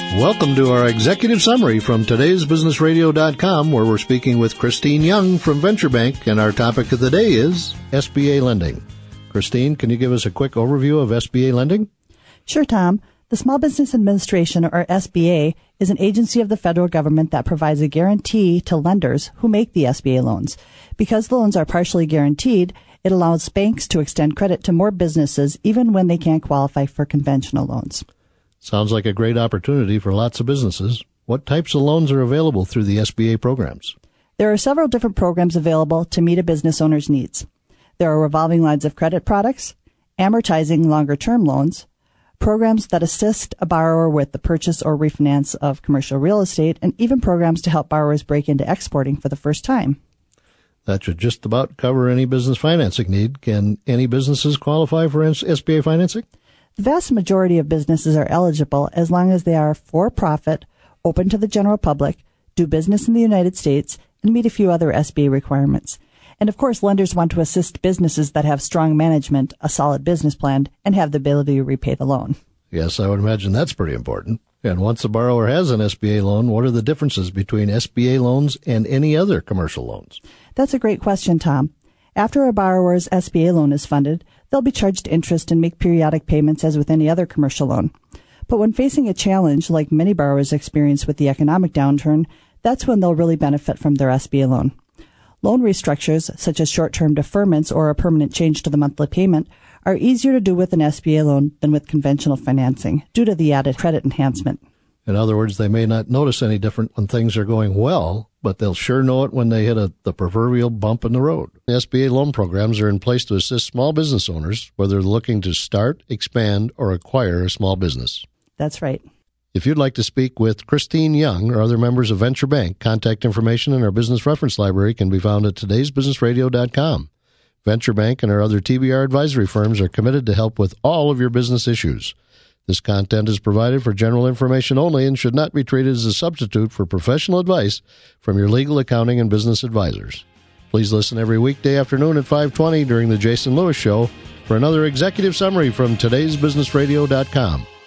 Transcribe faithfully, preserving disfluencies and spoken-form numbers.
Welcome to our executive summary from today's business radio dot com, where we're speaking with Christine Young from Venture Bank, and our topic of the day is S B A lending. Christine, can you give us a quick overview of S B A lending? Sure, Tom. The Small Business Administration, or S B A, is an agency of the federal government that provides a guarantee to lenders who make the S B A loans. Because the loans are partially guaranteed, it allows banks to extend credit to more businesses even when they can't qualify for conventional loans. Sounds like a great opportunity for lots of businesses. What types of loans are available through the S B A programs? There are several different programs available to meet a business owner's needs. There are revolving lines of credit products, amortizing longer-term loans, programs that assist a borrower with the purchase or refinance of commercial real estate, and even programs to help borrowers break into exporting for the first time. That should just about cover any business financing need. Can any businesses qualify for S B A financing? The vast majority of businesses are eligible as long as they are for-profit, open to the general public, do business in the United States, and meet a few other S B A requirements. And of course, lenders want to assist businesses that have strong management, a solid business plan, and have the ability to repay the loan. Yes, I would imagine that's pretty important. And once a borrower has an S B A loan, what are the differences between S B A loans and any other commercial loans? That's a great question, Tom. After a borrower's S B A loan is funded, they'll be charged interest and make periodic payments as with any other commercial loan. But when facing a challenge, like many borrowers experience with the economic downturn, that's when they'll really benefit from their S B A loan. Loan restructures, such as short-term deferments or a permanent change to the monthly payment, are easier to do with an S B A loan than with conventional financing due to the added credit enhancement. In other words, they may not notice any different when things are going well, but they'll sure know it when they hit a, the proverbial bump in the road. The S B A loan programs are in place to assist small business owners, whether they're looking to start, expand, or acquire a small business. That's right. If you'd like to speak with Christine Young or other members of Venture Bank, contact information in our business reference library can be found at todays business radio dot com. Venture Bank and our other T B R advisory firms are committed to help with all of your business issues. This content is provided for general information only and should not be treated as a substitute for professional advice from your legal, accounting, and business advisors. Please listen every weekday afternoon at five twenty during the Jason Lewis Show for another executive summary from todays business radio dot com.